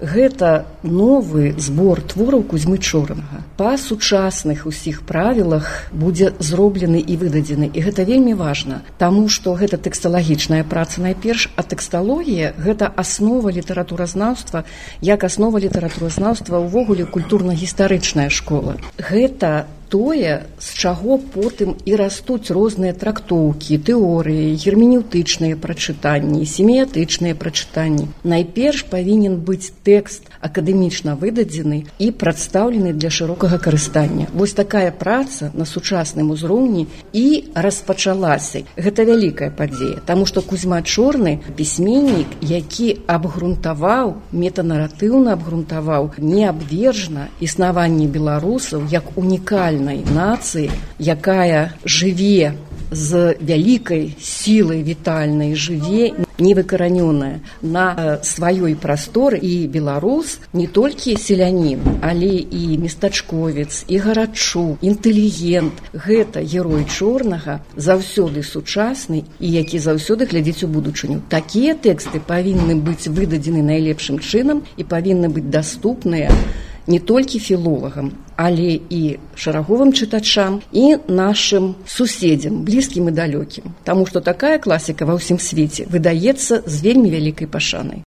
Гэта новы збор твораў Кузьмы Чорнага. Па сучасных усіх правілах будзе зроблены і выдадзены. І гэта вельмі важна, таму што гэта тэксталагічная праца найперш, а тэксталогія – гэта аснова літаратуразнаўства, як аснова літаратуразнаўства ўвогуле культурна-гістарычная школа. Гэта тое, з чаго потым і растуць розныя трактоўкі, тэорыі, герменеўтычныя прачытанні, семіятычныя прачытанні. Найперш павінен быць тэкст акадэмічна выдадзены і прадстаўлены для шырокага карыстання. Вось такая праца на сучасным узроўні і распачалася. Гэта вялікая падзея, таму што Кузьма Чорны – пісьменнік, які абгрунтаваў, метанаратыўна абгрунтаваў неабвержна існаванне беларусаў як унікальнай нацыі, якая жыве з вялікай сілай вітальнай, жыве невыкаранёная на сваёй прасторы. І беларус не толькі селянін, але і местачковец, і гарачу, інтэлігент. Гэта герой Чорнага, заўсёды сучасны і які заўсёды глядзіць у будучыню. Такія тэксты павінны быць выдадзены найлепшым чынам і павінны быць даступныя не толькі філолагам, але і шараговым чытачам і нашым суседзям, блізкім і далёкім. Таму што такая класіка ва ўсім свеце выдаецца з вельмі вялікай пашанай.